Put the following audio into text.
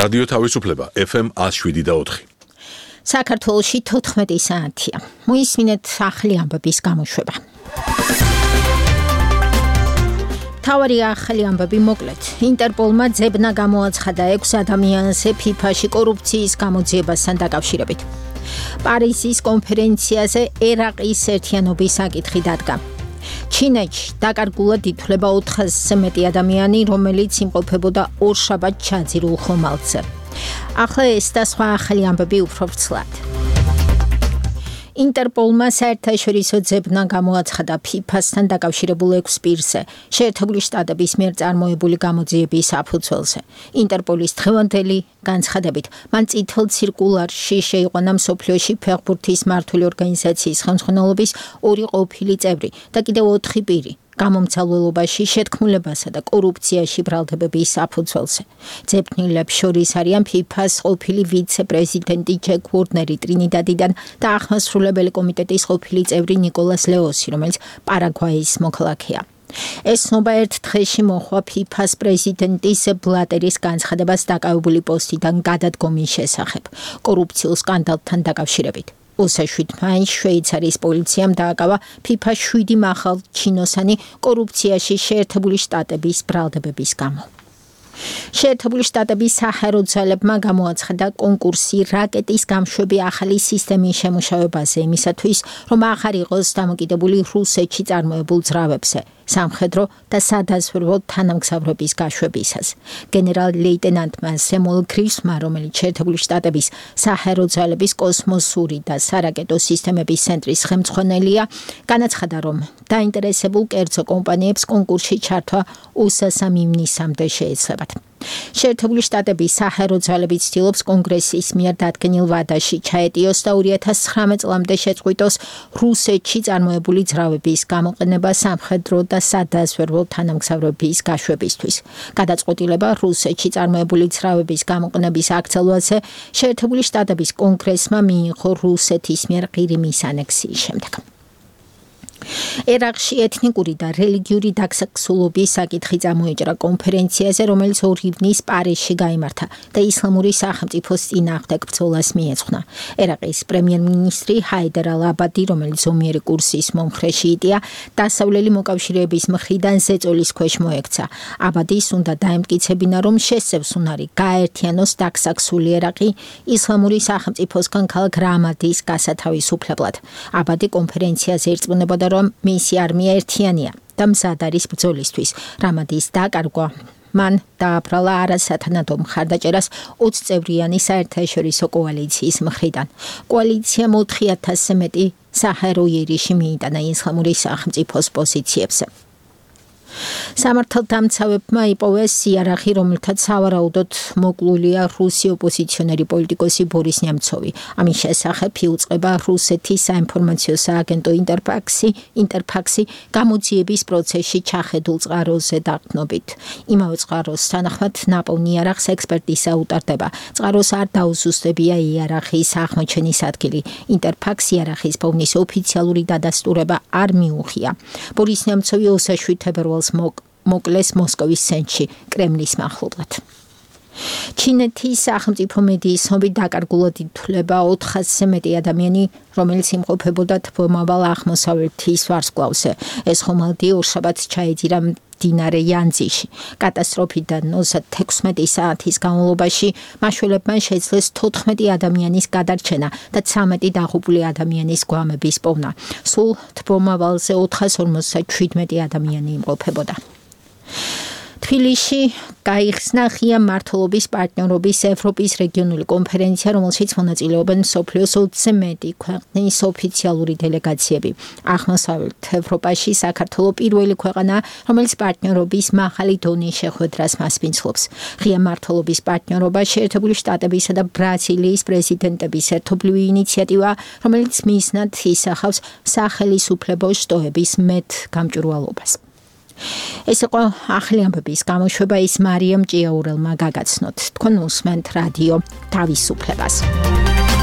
რადიო თავისუფლება FM 107.4. საქართველოში 14 საათია. მოისმინეთ ახალი ამბების გამოშვება. თავარი ახალი ამბები მოკლედ. ინტერპოლმა ძებნა გამოაცხადა 6 ადამიანს FIFA-ში კორუფციის გამოძიებასთან დაკავშირებით. პარიზის კონფერენციაზე ერაყის ერთიანობის საკითხი დადგა. ჩინეთში დაკარგულად ითვლება 400-ზე მეტი ადამიანი, რომელიც იმყოფებოდა ორშაბათს ჩაძირულ ხომალდზე. ახლა ეს და სხვა ახალი ამბები უფრო ვრცლად. ინტერპოლმა საერთაშორისო ძებნა გამოაცხადა FIFA-სთან დაკავშირებულ 6 პირზე, შეერთებული შტატების მიერ წარმოებული გამოძიების საფუძველზე. ინტერპოლის დღევანდელი განცხადებით, მან წითელ ცირკულარში შეიყვანა მსოფლიოში ფეხბურთის მმართველი ორგანიზაციის ხელმძღვანელობის 2 ყოფილი წევრი და კიდევ 4 პირი. გამომცალველობაში შეთქმულებასა და კორუფციაში ბრალდებების საფუძველზე. ძებნილებს შორის არიან FIFA-ს ყოფილი ვიცე-პრეზიდენტი ჯეკ ვორნერი ტრინიდადიდან და აღმასრულებელი კომიტეტის ყოფილი წევრი ნიკოლას ლეოსი, რომელიც პარაგვაის მოქალაქეა. ეს ცნობა ერთ დღეში მოჰყვა FIFA-ს პრეზიდენტის ბლატერის განცხადებას დაკავებული პოსტიდან გადადგომის შესახებ კორუფციულ სკანდალთან დაკავშირებით. 27 მაისს შვეიცარიის პოლიციამ დააკავა FIFA 7 მახალჩინოსანი კორუფციაში შეერთებული შტატების ბრალდებების გამო. შეერთებული შტატების საჰაერო ძალებმა გამოაცხადა კონკურსი რაკეტის გამშვები ახალი სისტემის შემუშავებაზე იმისათვის, რომ აღარ იყოს დამოკიდებული რუსეთში წარმოებულ ძრავებზე, სამხედრო და სადაზვერვო თანამგზავრების გაშვებისას. გენერალ-ლეიტენანტმა სემუელ გრიფსმა, რომელიც შეერთებული შტატების საჰაერო ძალების კოსმოსური და სარაკეტო სისტემების ცენტრის ხელმძღვანელია, განაცხადა, რომ დაინტერესებულ კერძო კომპანიებს კონკურსში ჩართვა უსასამ ივნისამდე შეეცლებათ. შეერთებული შტატების საჰაერო ძალები ცდილობს კონგრესის მიერ დადგენილ ვადაში ჩაეტიოს და 2019 წლამდე შეწყვიტოს რუსეთში წარმოებული ძრავების გამოყენება სამხედრო და სადაზვერვო თანამგზავრების გაშვებისთვის. გადაწყვეტილება რუსეთში წარმოებული ძრავების გამოყენების აკრძალვაზე შეერთებული შტატების კონგრესმა მიიღო რუსეთის მიერ ყირიმის ანექსიის შემდეგ. ერაყში ეთნიკური და რელიგიური დაქსაქსულობის საკითხი წამოიჭრა კონფერენციაზე, რომელიც 2 ივნის პარიზში გაიმართა და ისლამური სახელმწიფოს წინააღმდეგ ბრძოლას მიეძღვნა. ერაყის პრემიერ-მინისტრი ჰაიდარ ალ-აბადი, რომელიც ზომიერი კურსის მომხრე შიიტია, დასავლელი მოკავშირეების მხრიდან ზეწოლის ქვეშ მოექცა. აბადის უნდა დაემტკიცებინა, რომ შესწევს უნარი გააერთიანოს დაქსაქსული ერაყი ისლამური სახელმწიფოსგან ქალაქ რამადის გასათავისუფლებლად. აბადი კონფერენციაზე ირწმუნებოდა, რომ მისი არმია ერთიანია და მზად არის ბრძოლისთვის. რამადის დაკარგვა მან დააბრალა არასათანადო მხარდაჭერას 20 წევრიანი საერთაშორისო კოალიციის მხრიდან. კოალიციამ 4000-ზე მეტი საჰაერო იერიში მიიტანა ისლამური სახელმწიფოს პოზიციებზე. სამართალდამცავებმა იპოვეს იარაღი, რომელთაც სავარაუდოდ მოკლულია რუსი ოპოზიციონერი პოლიტიკოსი ბორის ნემცოვი. ამის შესახებ იუწყება რუსეთის საინფორმაციო სააგენტო ინტერფაქსი გამოძიების პროცესში ჩახედულ წყაროზე დაყრდნობით. იმავე წყაროს თანახმად ნაპოვნ იარაღს ექსპერტიზა უტარდება. წყაროს არ დაუზუსტებია იარაღის აღმოჩენის ადგილი. ინტერფაქსი იარაღის პოვნის ოფიციალური დადასტურება არ მიუღია. ბორის ნემცოვი 27 თებერვალს მოკლეს მოსკოვის ცენტრში კრემლის მახლობლად. ჩინეთის სახელმწიფო მედიის ცნობით დაკარგულად ითვლება 400-ზე მეტი ადამიანი, რომელიც იმყოფებოდა თბომავალ აღმოსავლეთის ვარსკვლავზე. ეს ხომალდი ორშაბათს ჩაეძირა მდინარე იანძიში. კატასტროფიდან 16 საათის განმავლობაში მაშველებმა შეძლეს 14 ადამიანის გადარჩენა და 13 დაღუპული ადამიანის გვამების პოვნა. სულ თბომავალზე 457 ადამიანი იმყოფებოდა. თბილისში გაიხსნა ღია მმართველობის პარტნიორობის ევროპის რეგიონული კონფერენცია, რომელშიც მონაწილეობენ მსოფლიოს 20-ზე მეტი ქვეყნის ოფიციალური დელეგაციები. აღმოსავლეთ ევროპაში საქართველო პირველი ქვეყანაა, რომელიც პარტნიორობის მაღალი დონის შეხვედრას მასპინძლობს. ღია მმართველობის პარტნიორობა შეერთებული შტატებისა და ბრაზილიის პრეზიდენტების ერთობლივი ინიციატივაა, რომელიც მიზნად ისახავს სახელისუფლებო შტოების მეტ გამჭვირვალობას. ეს იყო ახალი ამბების გამოშვება, ის მარიამ ჭიაურელმა გაგაცნოთ. თქვენ უსმენთ რადიო თავისუფლებას.